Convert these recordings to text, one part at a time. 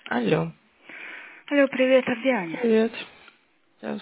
Алло. Алло, привет, а где Аня? Привет. Сейчас.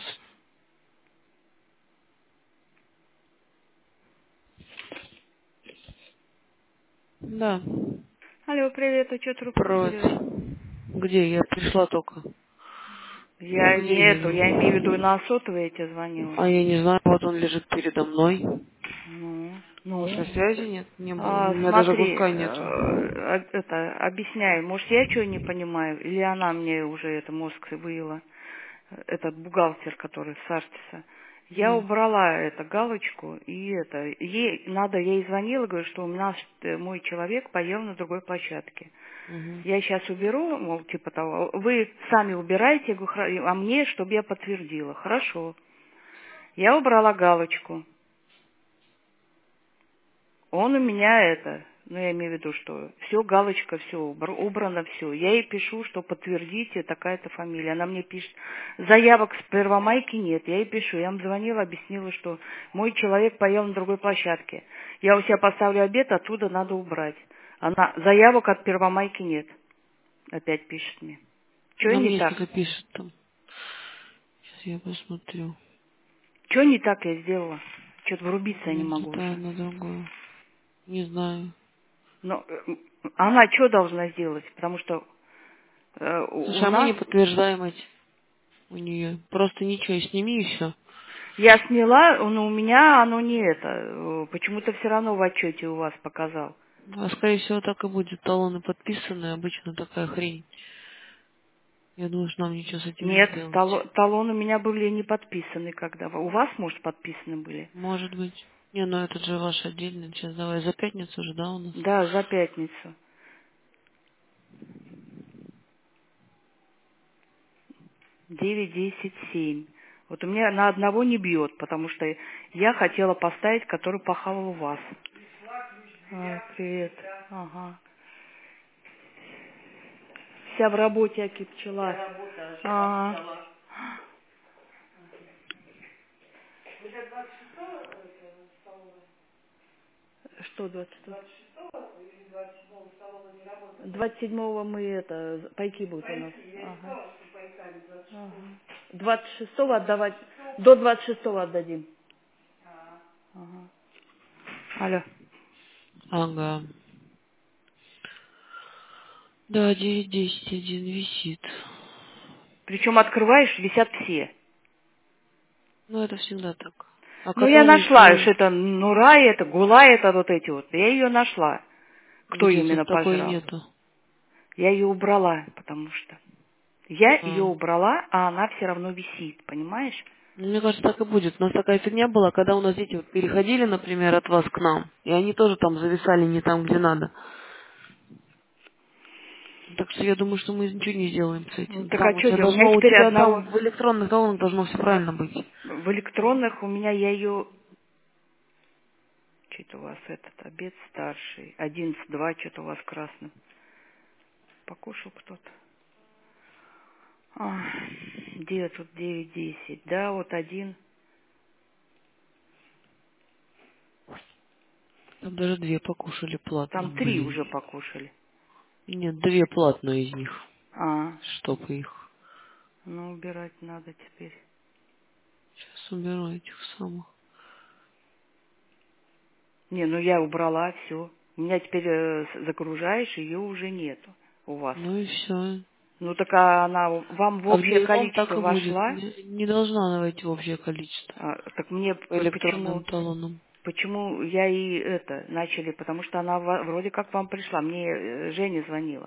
Да. Алло, привет, а что трубку не Провод. берешь? Где? Я пришла только. Я Где не эту, я имею в виду именно? на сотовый я тебе звонила. А я не знаю, вот он лежит передо мной. Что, Ну, связи нет? Не было. У меня даже смотри, гудка нету. это, объясняй, может, я что не понимаю, или она мне уже это мозг выила, этот бухгалтер, который с Артиса. Я Угу. убрала эту галочку, и это, ей надо, я ей звонила, говорю, что у нас мой человек поел на другой площадке. Угу. Я сейчас уберу, мол, типа того, вы сами убираете, я говорю, а мне, чтобы я подтвердила. Хорошо. Я убрала галочку. Он у меня это, ну я имею в виду, что все, галочка, все, убрано все. Я ей пишу, что подтвердите, такая-то фамилия. Она мне пишет, заявок с Первомайки нет. Я ей пишу, я вам звонила, объяснила, что мой человек поел на другой площадке. Я у себя поставлю обед, оттуда надо убрать. Она, заявок от Первомайки нет. Опять пишет мне. Что А не мне так? что-то пишет там. Сейчас я посмотрю. Что не так я сделала? Что-то врубиться я не Нет, могу это уже. одно другое. Не знаю. Но она что должна сделать? Потому что у Слушай, а мы не нас... подтверждаем эти у нее. Просто ничего, сними и все. Я сняла, но у меня оно не это. Почему-то все равно в отчете у вас показал. А скорее всего так и будет. Талоны подписаны, обычно такая хрень. Я думаю, что нам ничего с этим не Нет, сделать. талоны у меня были не подписаны когда. У вас, может, подписаны были? Может быть. Не, ну этот же ваш отдельный. Сейчас давай за пятницу же, да, у нас? Да, за пятницу. 9, 10, 7. Вот у меня на одного не бьет, потому что я хотела поставить, который пахал у вас. Привет. Ага. Вся в работе, аки пчела. Ага. Что 26? 27-го мы это, пайки будут у нас. Ага. Ага. 26-го отдавать, до 26-го отдадим. Ага. Алло. Ага. Да, 9-10-1 висит. Причем открываешь, висят все. Ну, это всегда так. А Ну, я который нашла, твой? что это Нура, это Гула, это вот эти вот. Я ее нашла. Кто Где именно тут такой пожрал. нету? Я ее убрала, потому что... Я ее А. убрала, а она все равно висит, понимаешь? Ну, мне кажется, так и будет. У нас такая фигня была, когда у нас дети вот переходили, например, от вас к нам, и они тоже там зависали не там, где надо. Так что я думаю, что мы ничего не сделаем с Ну, этим. так а Там у что тебя делать? У меня должно, у теперь тебя одного... там в электронных талонах должно все правильно быть. В электронных у меня я ее... Что-то у вас этот обед старший. 11-2, что-то у вас красным. Покушал кто-то. А, где тут 9-10? Да, вот один. Там даже две покушали платно, Там 3 блин. уже покушали. Нет, две платные из них. А, Чтоб их. ну убирать надо теперь. Сейчас уберу этих самых. Не, ну я убрала все. У меня теперь загружаешь, ее уже нету у вас. Ну и все. Ну так она вам в А в общее дневном так количество и будет. вошла. Не должна она войти в общее количество. Так мне По электронным почему... талонам. Почему я и это начали? Потому что она вроде как вам пришла. Мне Женя звонила.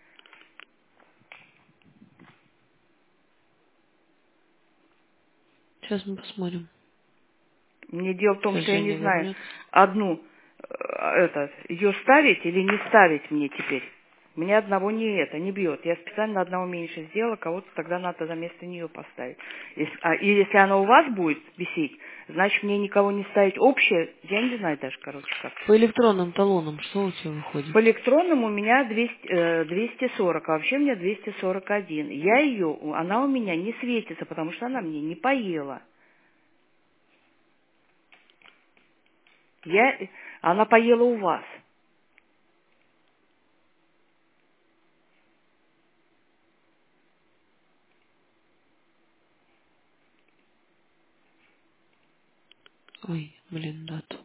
Сейчас мы посмотрим. Мне дело в том, Сейчас что я не Женя знаю, вернется. одну, ее ставить или не ставить мне теперь. Мне одного не бьет. Я специально одного меньше сделала, кого-то тогда надо за место нее поставить. И если она у вас будет висеть, значит мне никого не ставить общее, я не знаю даже, короче, как. По электронным талонам что у тебя выходит? По электронному у меня 240, а вообще у меня 241. Она у меня не светится, потому что она мне не поела. Она поела у вас. Ой, блин, дату.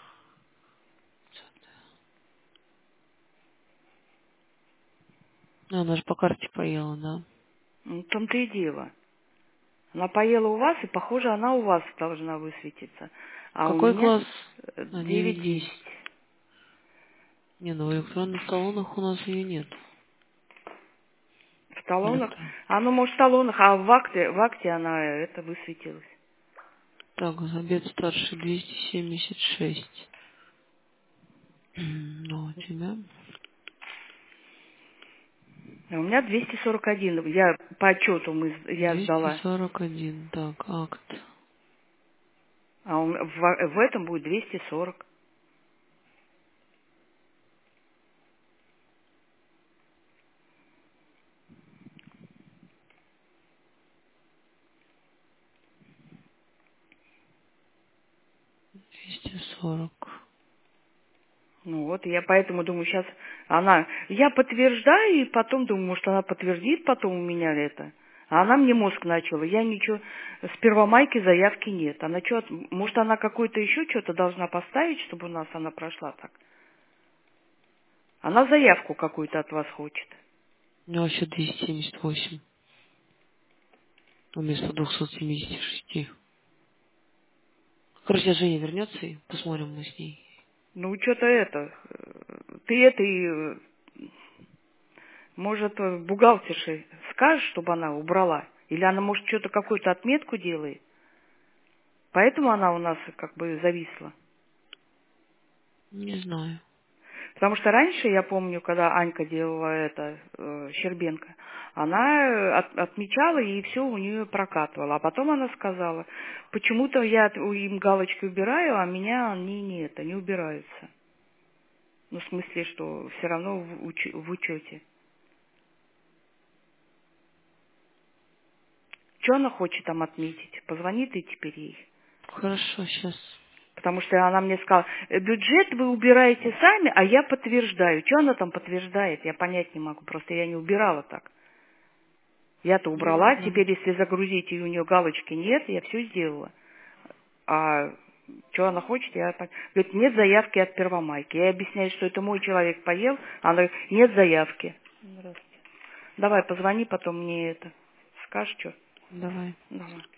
Ну, она же по карте поела, да? Ну, в том-то и дело. Она поела у вас, и, похоже, она у вас должна высветиться. А у Какой меня класс? А, 9-10. 9-10. Не, ну в электронных талонах у нас ее нет. В талонах? Электрон. А ну, может, в талонах, а в акте она это высветилась. Так, обед старший 276. Ну, у тебя? А у меня 241. Я по отчету я сдала. 241. Так, акт. А в этом будет 240. 240. Ну вот, я поэтому думаю, сейчас я подтверждаю, и потом думаю, может, она подтвердит потом у меня это. А она мне мозг начала. Я ничего, с первомайки заявки нет. Она что, может, она какое-то еще что-то должна поставить, чтобы у нас она прошла так? Она заявку какую-то от вас хочет. У меня вообще 278. Вместо 276. Короче, Женя вернется и посмотрим мы с ней. Ну, что-то ты это может, бухгалтерше скажешь, чтобы она убрала? Или она, может, что-то какую-то отметку делает? Поэтому она у нас как бы зависла. Не знаю. Потому что раньше, я помню, когда Анька делала это, Щербенко, она отмечала, и все у нее прокатывало. А потом она сказала, почему-то я им галочки убираю, а меня они не убираются. Ну, в смысле, что все равно в учете. Что она хочет там отметить? Позвони ты теперь ей. Хорошо, сейчас. Потому что она мне сказала, бюджет вы убираете сами, а я подтверждаю. Что она там подтверждает, я понять не могу. Просто я не убирала так. Я-то Ну, не убрала, знаю. теперь если загрузить, и у нее галочки нет, я все сделала. А что она хочет, говорит, нет заявки от Первомайки. Я объясняю, что это мой человек поел, она говорит, нет заявки. Здравствуйте. Давай, позвони, потом мне это. Скажешь, что? Давай. Давай.